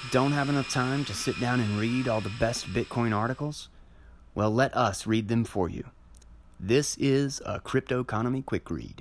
Don't have enough time to sit down and read all the best Bitcoin articles? Well, let us read them for you. This is a Crypto Economy Quick Read.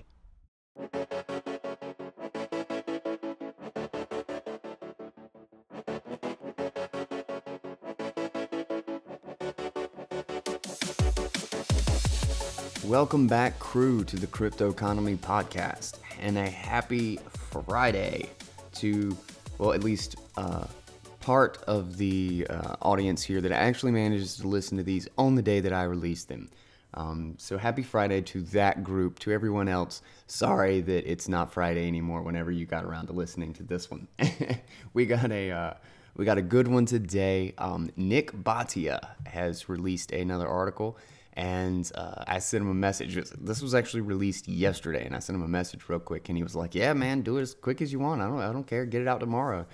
Welcome back, crew, to the Crypto Economy Podcast, and a happy Friday to, well, at least part of the audience here that actually manages to listen to these on the day that I release them. So happy Friday to that group. To everyone else, sorry that it's not Friday anymore whenever you got around to listening to this one. We got a good one today. Nick Bhatia has released another article, and I sent him a message. This was actually released yesterday, and I sent him a message real quick, and he was like, "Yeah, man, do it as quick as you want. I don't care. Get it out tomorrow."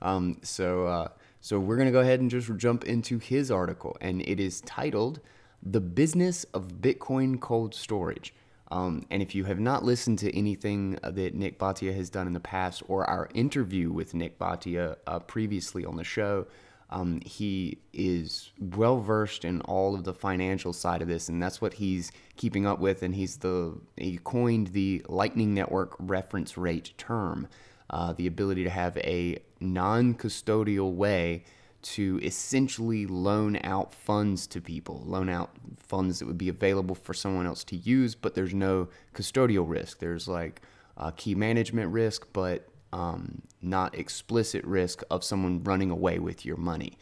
So we're gonna go ahead and just jump into his article, and it is titled "The Business of Bitcoin Cold Storage." And if you have not listened to anything that Nick Bhatia has done in the past, or our interview with Nick Bhatia previously on the show, he is well versed in all of the financial side of this, and that's what he's keeping up with. And he coined the Lightning Network reference rate term, the ability to have a non-custodial way to essentially loan out funds to people, loan out funds that would be available for someone else to use, but there's no custodial risk. There's like key management risk, but not explicit risk of someone running away with your money.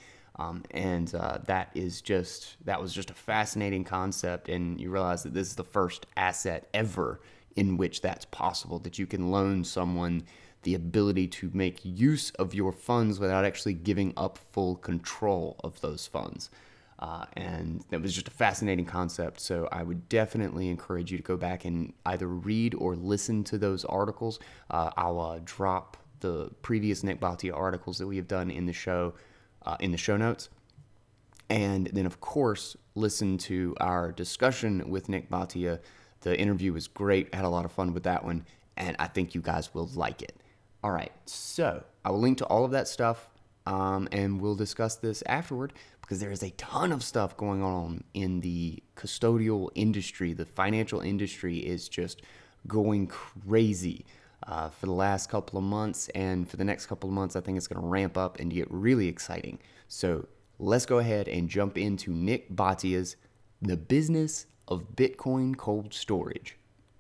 That was just a fascinating concept, and you realize that this is the first asset ever in which that's possible, that you can loan someone the ability to make use of your funds without actually giving up full control of those funds. And that was just a fascinating concept. So I would definitely encourage you to go back and either read or listen to those articles. I'll drop the previous Nick Bhatia articles that we have done in the show notes. And then, of course, listen to our discussion with Nick Bhatia. The interview was great. I had a lot of fun with that one, and I think you guys will like it. All right, so I will link to all of that stuff, and we'll discuss this afterward, because there is a ton of stuff going on in the custodial industry. The financial industry is just going crazy for the last couple of months, and for the next couple of months, I think it's going to ramp up and get really exciting. So let's go ahead and jump into Nick Bhatia's The Business of Bitcoin Cold Storage.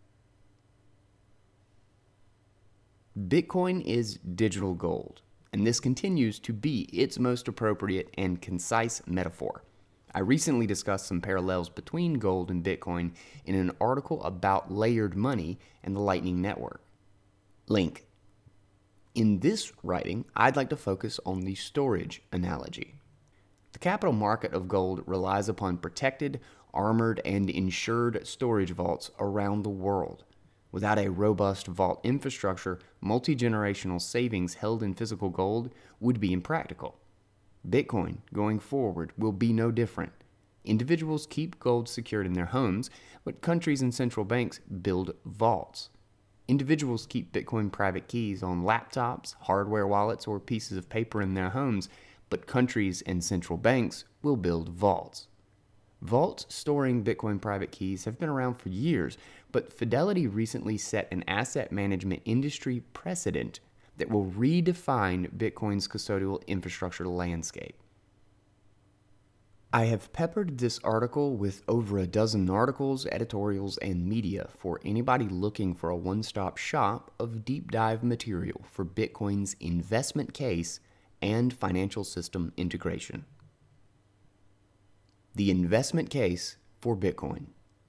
Bitcoin is digital gold, and this continues to be its most appropriate and concise metaphor. I recently discussed some parallels between gold and Bitcoin in an article about layered money and the Lightning Network. Link. In this writing, I'd like to focus on the storage analogy. The capital market of gold relies upon protected, armored, and insured storage vaults around the world. Without a robust vault infrastructure, multi-generational savings held in physical gold would be impractical. Bitcoin, going forward, will be no different. Individuals keep gold secured in their homes, but countries and central banks build vaults. Individuals keep Bitcoin private keys on laptops, hardware wallets, or pieces of paper in their homes, but countries and central banks will build vaults. Vaults storing Bitcoin private keys have been around for years, but Fidelity recently set an asset management industry precedent that will redefine Bitcoin's custodial infrastructure landscape. I have peppered this article with over a dozen articles, editorials, and media for anybody looking for a one-stop shop of deep dive material for Bitcoin's investment case and financial system integration. The investment case for Bitcoin.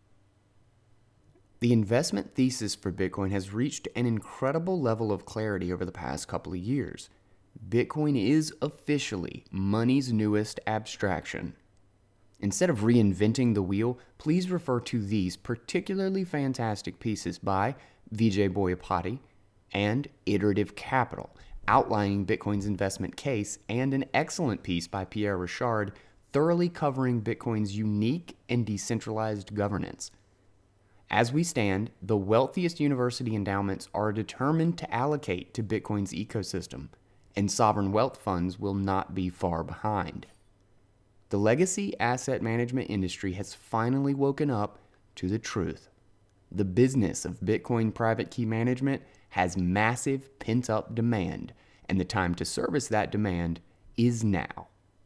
The investment thesis for Bitcoin has reached an incredible level of clarity over the past couple of years. Bitcoin is officially money's newest abstraction. Instead of reinventing the wheel, please refer to these particularly fantastic pieces by Vijay Boyapati and Iterative Capital, outlining Bitcoin's investment case, and an excellent piece by Pierre Rochard, thoroughly covering Bitcoin's unique and decentralized governance. As we stand, the wealthiest university endowments are determined to allocate to Bitcoin's ecosystem, and sovereign wealth funds will not be far behind. The legacy asset management industry has finally woken up to the truth. The business of Bitcoin private key management has massive pent-up demand, and the time to service that demand is now.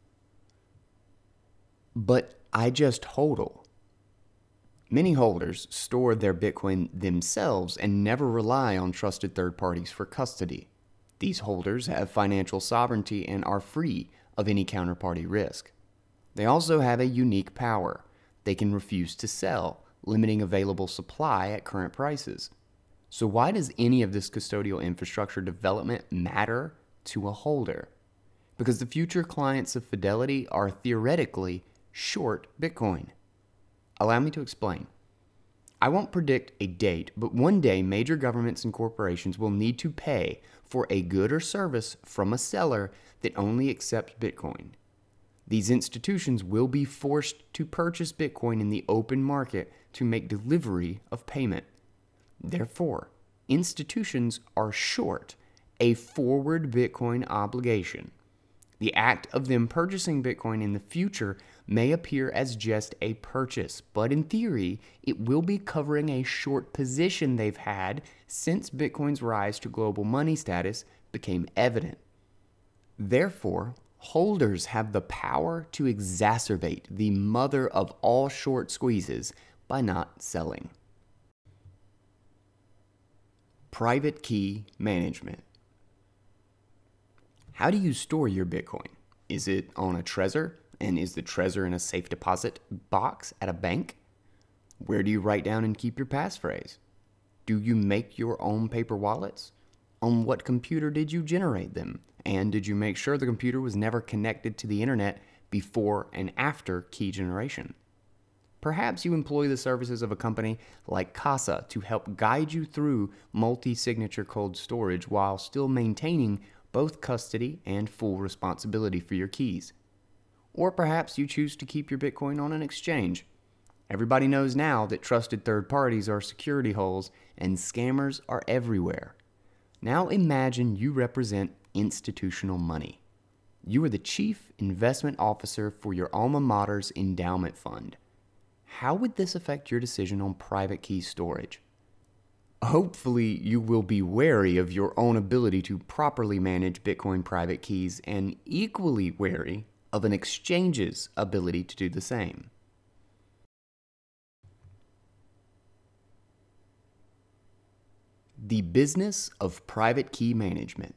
But I just hodl. Many holders store their Bitcoin themselves and never rely on trusted third parties for custody. These holders have financial sovereignty and are free of any counterparty risk. They also have a unique power. They can refuse to sell, limiting available supply at current prices. So why does any of this custodial infrastructure development matter to a holder? Because the future clients of Fidelity are theoretically short Bitcoin. Allow me to explain. I won't predict a date, but one day major governments and corporations will need to pay for a good or service from a seller that only accepts Bitcoin. These institutions will be forced to purchase Bitcoin in the open market to make delivery of payment. Therefore, institutions are short a forward Bitcoin obligation. The act of them purchasing Bitcoin in the future may appear as just a purchase, but in theory, it will be covering a short position they've had since Bitcoin's rise to global money status became evident. Therefore, holders have the power to exacerbate the mother of all short squeezes by not selling. Private key management. How do you store your Bitcoin? Is it on a Trezor? And is the Trezor in a safe deposit box at a bank? Where do you write down and keep your passphrase? Do you make your own paper wallets? On what computer did you generate them? And did you make sure the computer was never connected to the internet before and after key generation? Perhaps you employ the services of a company like Casa to help guide you through multi-signature cold storage while still maintaining both custody and full responsibility for your keys. Or perhaps you choose to keep your Bitcoin on an exchange. Everybody knows now that trusted third parties are security holes and scammers are everywhere. Now imagine you represent institutional money. You are the chief investment officer for your alma mater's endowment fund. How would this affect your decision on private key storage? Hopefully, you will be wary of your own ability to properly manage Bitcoin private keys and equally wary of an exchange's ability to do the same. The business of private key management.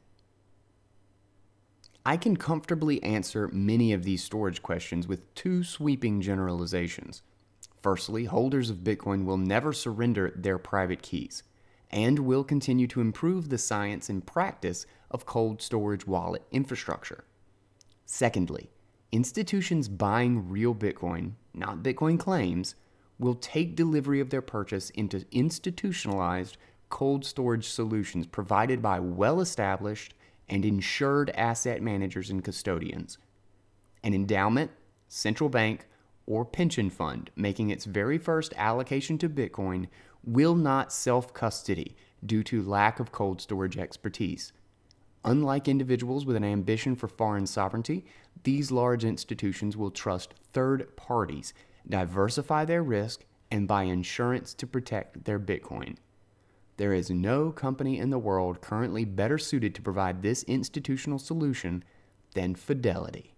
I can comfortably answer many of these storage questions with two sweeping generalizations. Firstly, holders of Bitcoin will never surrender their private keys and will continue to improve the science and practice of cold storage wallet infrastructure. Secondly, institutions buying real Bitcoin, not Bitcoin claims, will take delivery of their purchase into institutionalized cold storage solutions provided by well-established and insured asset managers and custodians. An endowment, central bank, or pension fund making its very first allocation to Bitcoin will not self-custody due to lack of cold storage expertise. Unlike individuals with an ambition for foreign sovereignty, these large institutions will trust third parties, diversify their risk, and buy insurance to protect their Bitcoin. There is no company in the world currently better suited to provide this institutional solution than Fidelity.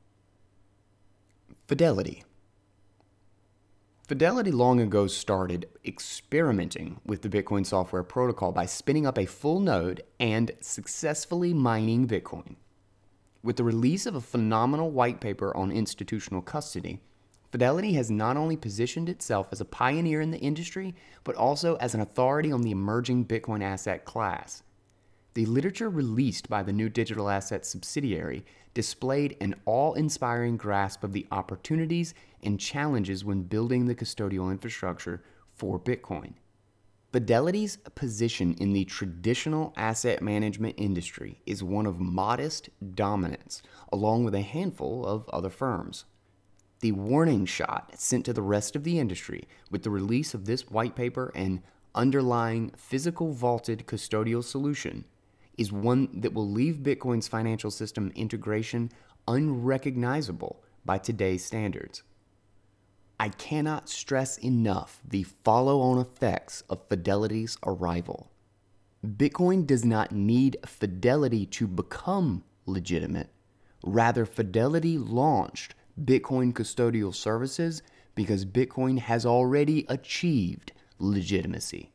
Fidelity long ago started experimenting with the Bitcoin software protocol by spinning up a full node and successfully mining Bitcoin. With the release of a phenomenal white paper on institutional custody, Fidelity has not only positioned itself as a pioneer in the industry, but also as an authority on the emerging Bitcoin asset class. The literature released by the new digital assets subsidiary displayed an awe-inspiring grasp of the opportunities and challenges when building the custodial infrastructure for Bitcoin. Fidelity's position in the traditional asset management industry is one of modest dominance, along with a handful of other firms. The warning shot sent to the rest of the industry with the release of this white paper and underlying physical vaulted custodial solution is one that will leave Bitcoin's financial system integration unrecognizable by today's standards. I cannot stress enough the follow-on effects of Fidelity's arrival. Bitcoin does not need Fidelity to become legitimate. Rather, Fidelity launched Bitcoin custodial services because Bitcoin has already achieved legitimacy.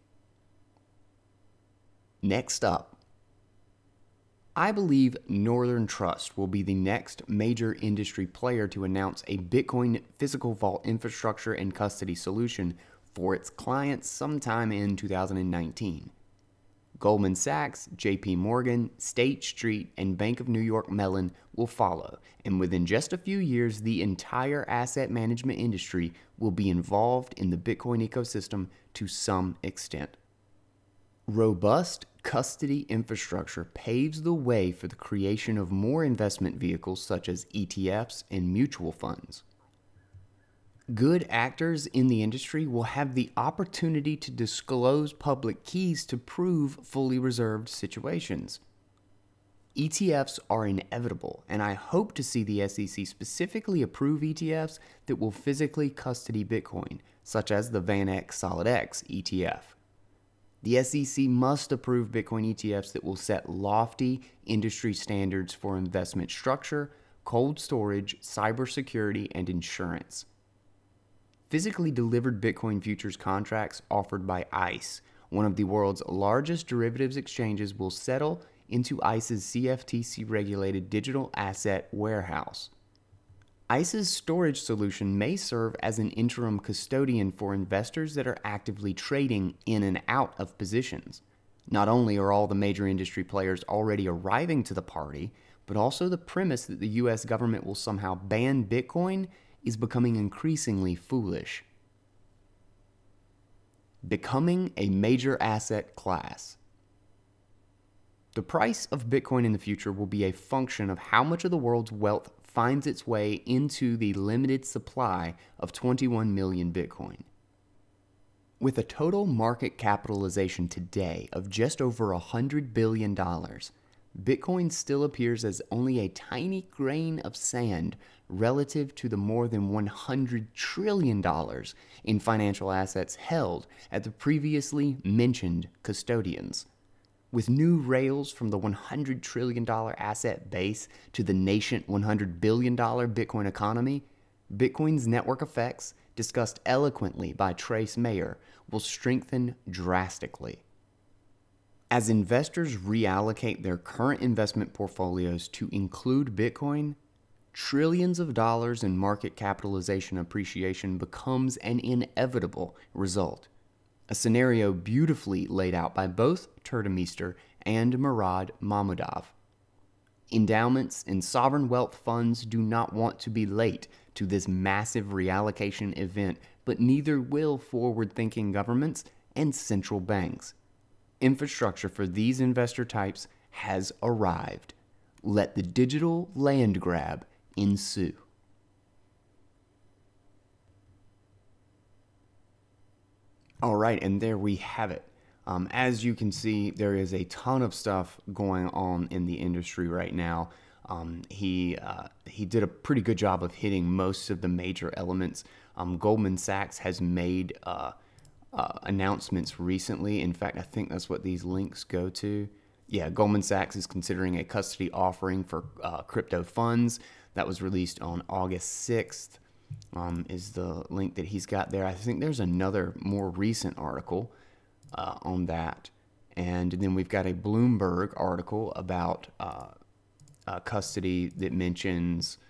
Next up, I believe Northern Trust will be the next major industry player to announce a Bitcoin physical vault infrastructure and custody solution for its clients sometime in 2019. Goldman Sachs, JP Morgan, State Street, and Bank of New York Mellon will follow, and within just a few years, the entire asset management industry will be involved in the Bitcoin ecosystem to some extent. Robust custody infrastructure paves the way for the creation of more investment vehicles such as ETFs and mutual funds. Good actors in the industry will have the opportunity to disclose public keys to prove fully reserved situations. ETFs are inevitable, and I hope to see the SEC specifically approve ETFs that will physically custody Bitcoin, such as the VanEck SolidX ETF. The SEC must approve Bitcoin ETFs that will set lofty industry standards for investment structure, cold storage, cybersecurity, and insurance. Physically delivered Bitcoin futures contracts offered by ICE, one of the world's largest derivatives exchanges, will settle into ICE's CFTC-regulated digital asset warehouse. ICE's storage solution may serve as an interim custodian for investors that are actively trading in and out of positions. Not only are all the major industry players already arriving to the party, but also the premise that the US government will somehow ban Bitcoin is becoming increasingly foolish. Becoming a major asset class. The price of Bitcoin in the future will be a function of how much of the world's wealth finds its way into the limited supply of 21 million Bitcoin. With a total market capitalization today of just over $100 billion, Bitcoin still appears as only a tiny grain of sand relative to the more than $100 trillion in financial assets held at the previously mentioned custodians. With new rails from the $100 trillion asset base to the nascent $100 billion Bitcoin economy, Bitcoin's network effects, discussed eloquently by Trace Mayer, will strengthen drastically. As investors reallocate their current investment portfolios to include Bitcoin, trillions of dollars in market capitalization appreciation becomes an inevitable result, a scenario beautifully laid out by both Turkmeister and Murad Mahmudov. Endowments and sovereign wealth funds do not want to be late to this massive reallocation event, but neither will forward-thinking governments and central banks. Infrastructure for these investor types has arrived. Let the digital land grab ensue. All right, and there we have it. As you can see, there is a ton of stuff going on in the industry right now. He did a pretty good job of hitting most of the major elements. Goldman Sachs has made announcements recently. In fact, I think that's what these links go to. Yeah, Goldman Sachs is considering a custody offering for crypto funds. That was released on August 6th, is the link that he's got there. I think there's another more recent article on that. And then we've got a Bloomberg article about custody that mentions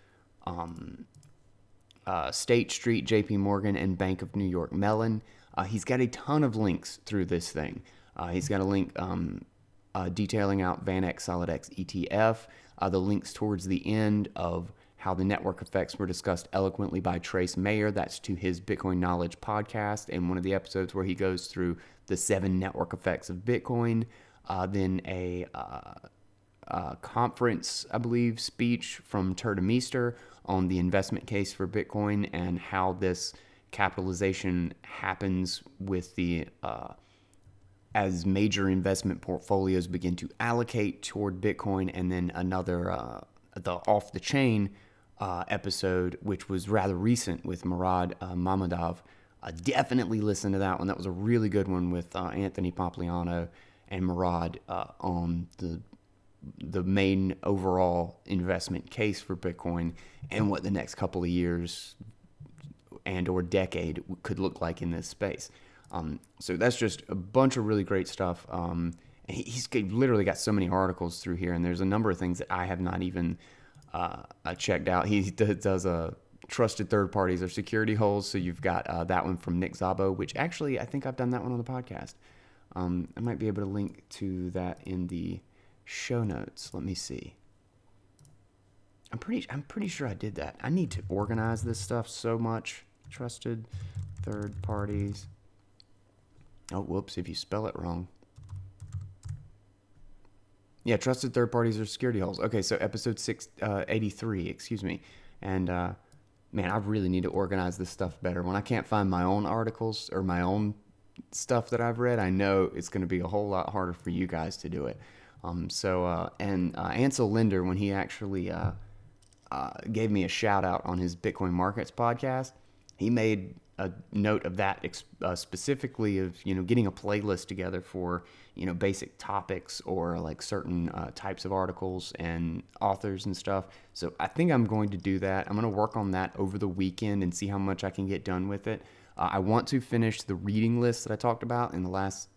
State Street, JP Morgan, and Bank of New York Mellon. He's got a ton of links through this thing. He's got a link detailing out VanEck SolidX ETF, the links towards the end of how the network effects were discussed eloquently by Trace Mayer. That's to his Bitcoin Knowledge podcast, and one of the episodes where he goes through the 7 network effects of Bitcoin. Then a conference, I believe, speech from Turkmeister on the investment case for Bitcoin and how this capitalization happens with the as major investment portfolios begin to allocate toward Bitcoin, and then another the off the chain episode, which was rather recent with Murad Mammadov. Definitely listen to that one. That was a really good one with Anthony Pompliano and Murad on the main overall investment case for Bitcoin and what the next couple of years and or decade could look like in this space. So that's just a bunch of really great stuff. And he's literally got so many articles through here, and there's a number of things that I have not even checked out. He does a trusted third parties or security holes. So you've got that one from Nick Szabo, which actually I think I've done that one on the podcast. I might be able to link to that in the show notes. Let me see. I'm pretty sure I did that. I need to organize this stuff so much. Trusted third parties. Oh, whoops, if you spell it wrong. Yeah, trusted third parties or security holes. Okay, so episode 683, excuse me. And man, I really need to organize this stuff better. When I can't find my own articles or my own stuff that I've read, I know it's going to be a whole lot harder for you guys to do it. Ansel Linder, when he actually gave me a shout out on his Bitcoin Markets podcast, he made a note of that specifically of, getting a playlist together for, basic topics or like certain types of articles and authors and stuff. So I think I'm going to do that. I'm going to work on that over the weekend and see how much I can get done with it. I want to finish the reading list that I talked about in the last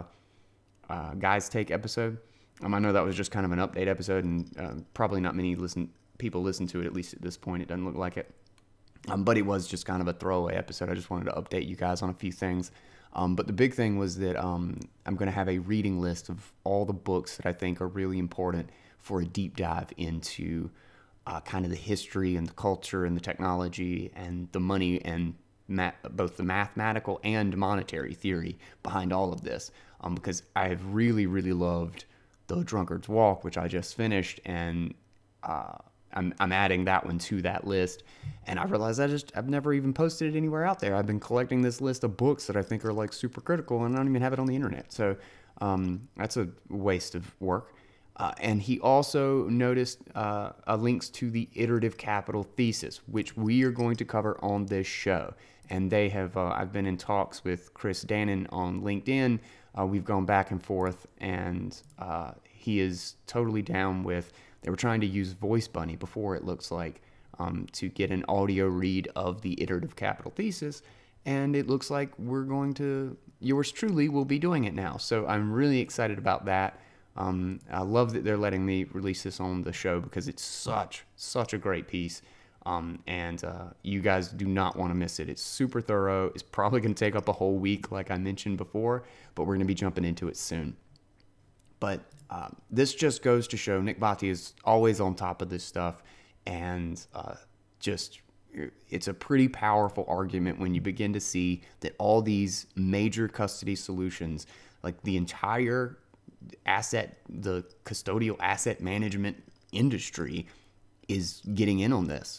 Guys Take episode. I know that was just kind of an update episode, and probably not many people listen to it, at least at this point. It doesn't look like it. But it was just kind of a throwaway episode. I just wanted to update you guys on a few things. But the big thing was that I'm going to have a reading list of all the books that I think are really important for a deep dive into kind of the history and the culture and the technology and the money and both the mathematical and monetary theory behind all of this. Because I've really, really loved The Drunkard's Walk, which I just finished, and I'm adding that one to that list. And I realized I've never even posted it anywhere out there. I've been collecting this list of books that I think are like super critical, and I don't even have it on the internet. So that's a waste of work. And he also noticed links to the iterative capital thesis, which we are going to cover on this show. And they have, I've been in talks with Chris Dannon on LinkedIn. We've gone back and forth, and he is totally down with. They were trying to use Voice Bunny before, it looks like, to get an audio read of the iterative capital thesis. And it looks like yours truly will be doing it now. So I'm really excited about that. I love that they're letting me release this on the show because it's such a great piece. And you guys do not want to miss it. It's super thorough. It's probably going to take up a whole week, like I mentioned before, but we're going to be jumping into it soon. But this just goes to show Nick Bhatia is always on top of this stuff, and it's a pretty powerful argument when you begin to see that all these major custody solutions, like the entire the custodial asset management industry, is getting in on this.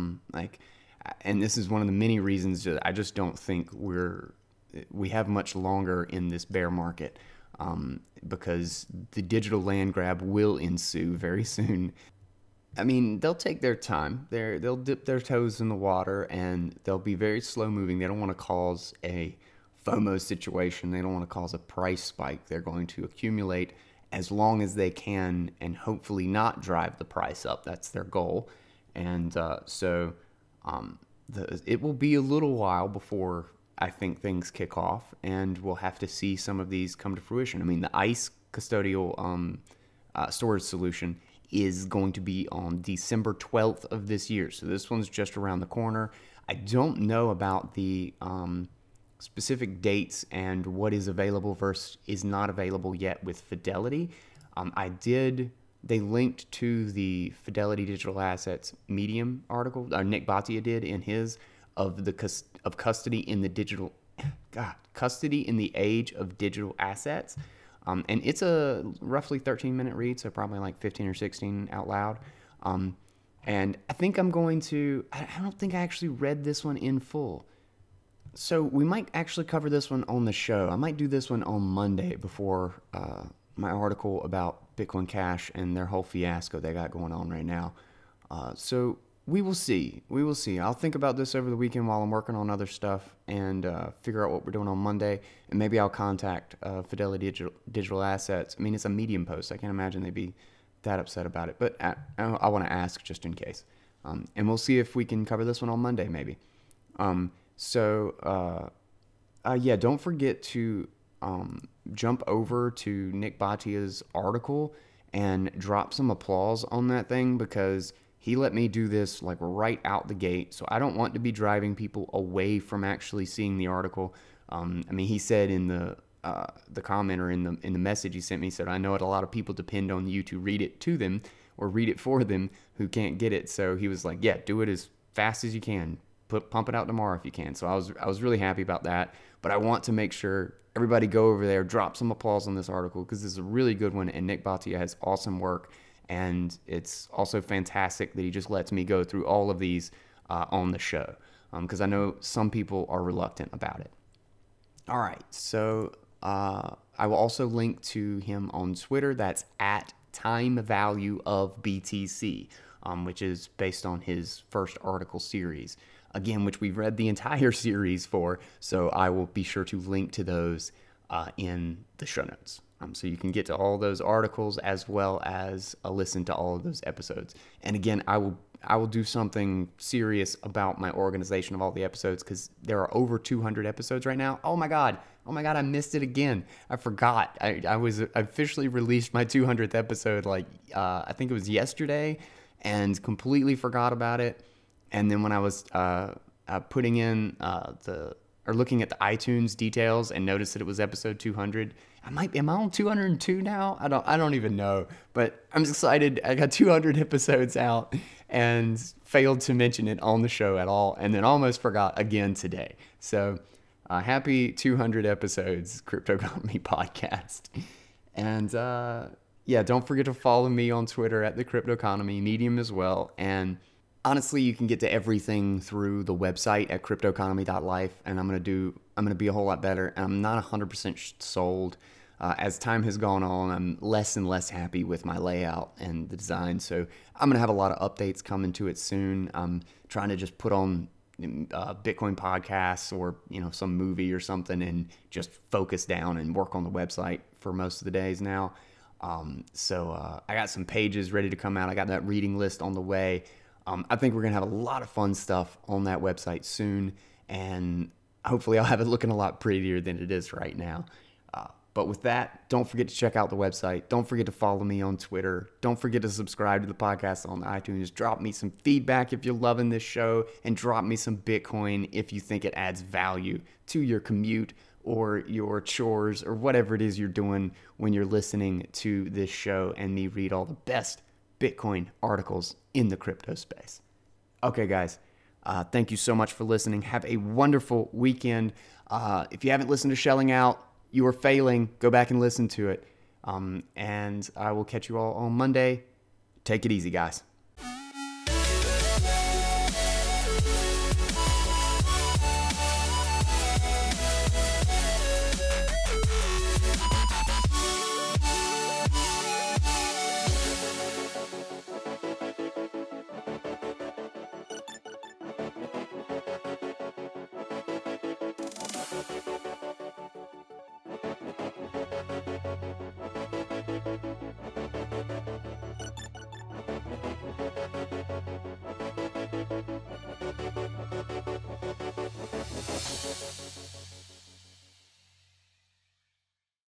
And this is one of the many reasons that I just don't think we have much longer in this bear market. Because the digital land grab will ensue very soon. I mean, they'll take their time. They'll dip their toes in the water, and they'll be very slow moving. They don't want to cause a FOMO situation. They don't want to cause a price spike. They're going to accumulate as long as they can and hopefully not drive the price up. That's their goal. And it will be a little while before I think things kick off, and we'll have to see some of these come to fruition. I mean, the ICE custodial storage solution is going to be on December 12th of this year. So this one's just around the corner. I don't know about the specific dates and what is available versus is not available yet with Fidelity. They linked to the Fidelity Digital Assets Medium article, Nick Bhatia did in his, of custody in the custody in the age of digital assets. And it's a roughly 13-minute read, so probably like 15 or 16 out loud. And I think I don't think I actually read this one in full. So we might actually cover this one on the show. I might do this one on Monday before my article about Bitcoin Cash and their whole fiasco they got going on right now. So we will see. We will see. I'll think about this over the weekend while I'm working on other stuff and figure out what we're doing on Monday. And maybe I'll contact Fidelity Digital Assets. I mean, it's a Medium post. I can't imagine they'd be that upset about it. But I want to ask just in case. And we'll see if we can cover this one on Monday, maybe. Yeah, don't forget to jump over to Nick Bhatia's article and drop some applause on that thing, because he let me do this like right out the gate. So I don't want to be driving people away from actually seeing the article. I mean, he said in the comment, or in the message he sent me, he said, I know a lot of people depend on you to read it to them or read it for them who can't get it. So he was like, yeah, do it as fast as you can. Pump it out tomorrow if you can. So I was really happy about that. But I want to make sure everybody go over there, drop some applause on this article, because this is a really good one, and Nick Bhatia has awesome work. And it's also fantastic that he just lets me go through all of these on the show, because I know some people are reluctant about it. All right, so I will also link to him on Twitter. That's at Time Value of BTC, which is based on his first article series, again, which we've read the entire series for. So I will be sure to link to those in the show notes. So you can get to all those articles as well as listen to all of those episodes. And again, I will do something serious about my organization of all the episodes, because there are over 200 episodes right now. Oh my God, I missed it again. I forgot. I officially released my 200th episode, I think it was yesterday, and completely forgot about it. And then when I was putting in looking at the iTunes details and noticed that it was episode 200, am I on 202 now? I don't even know, but I'm excited. I got 200 episodes out and failed to mention it on the show at all, and then almost forgot again today. So happy 200 episodes, Cryptoconomy Podcast. And yeah, don't forget to follow me on Twitter at the Cryptoconomy, Medium as well. And honestly, you can get to everything through the website at cryptoconomy.life, and I'm gonna be a whole lot better. And I'm not 100% sold. As time has gone on, I'm less and less happy with my layout and the design. So I'm gonna have a lot of updates coming to it soon. I'm trying to just put on Bitcoin podcasts or some movie or something, and just focus down and work on the website for most of the days now. So I got some pages ready to come out. I got that reading list on the way. I think we're going to have a lot of fun stuff on that website soon, and hopefully I'll have it looking a lot prettier than it is right now. But with that, don't forget to check out the website. Don't forget to follow me on Twitter. Don't forget to subscribe to the podcast on iTunes. Drop me some feedback if you're loving this show, and drop me some Bitcoin if you think it adds value to your commute or your chores or whatever it is you're doing when you're listening to this show and me read all the best Bitcoin articles in the crypto space. Okay, guys, thank you so much for listening. Have a wonderful weekend. If you haven't listened to Shelling Out, you are failing. Go back and listen to it. And I will catch you all on Monday. Take it easy, guys.